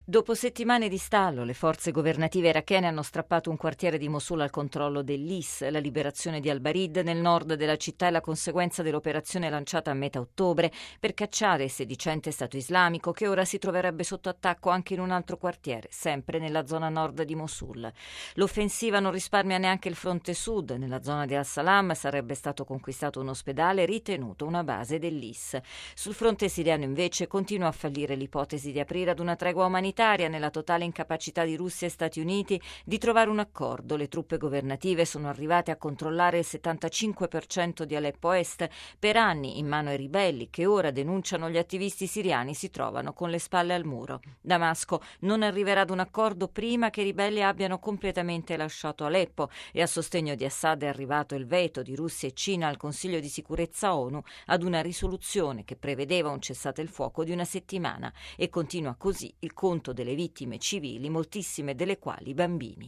Dopo settimane di stallo, le forze governative irachene hanno strappato un quartiere di Mosul al controllo dell'IS. La liberazione di Al-Barid nel nord della città è la conseguenza dell'operazione lanciata a metà ottobre per cacciare il sedicente Stato islamico, che ora si troverebbe sotto attacco anche in un altro quartiere, sempre nella zona nord di Mosul. L'offensiva non risparmia neanche il fronte sud. Nella zona di Al-Salam sarebbe stato conquistato un ospedale ritenuto una base dell'IS. Sul fronte siriano invece continua a fallire l'ipotesi di aprire ad una tregua umanitaria nella totale incapacità di Russia e Stati Uniti di trovare un accordo. Le truppe governative sono arrivate a controllare il 75% di Aleppo Est, per anni in mano ai ribelli che ora, denunciano gli attivisti siriani, si trovano con le spalle al muro. Damasco non arriverà ad un accordo prima che i ribelli abbiano completamente lasciato Aleppo, e a sostegno di Assad è arrivato il veto di Russia e Cina al Consiglio di sicurezza ONU ad una risoluzione che prevedeva un cessate il fuoco di una settimana, e continua così il conto delle vittime civili, moltissime delle quali bambini.